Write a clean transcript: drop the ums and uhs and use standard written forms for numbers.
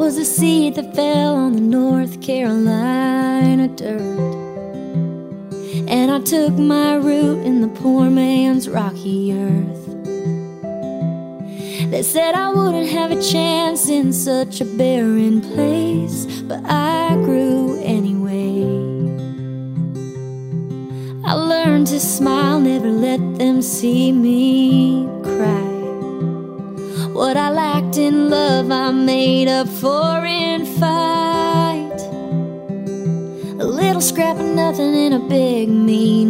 was a seed that fell on the North Carolina dirt, and I took my root in the poor man's rocky earth. They said I wouldn't have a chance in such a barren place, but I grew anyway. I learned to smile, never let them see me cry. What I lacked in love, I made up for in fight. A little scrap of nothing in a big meal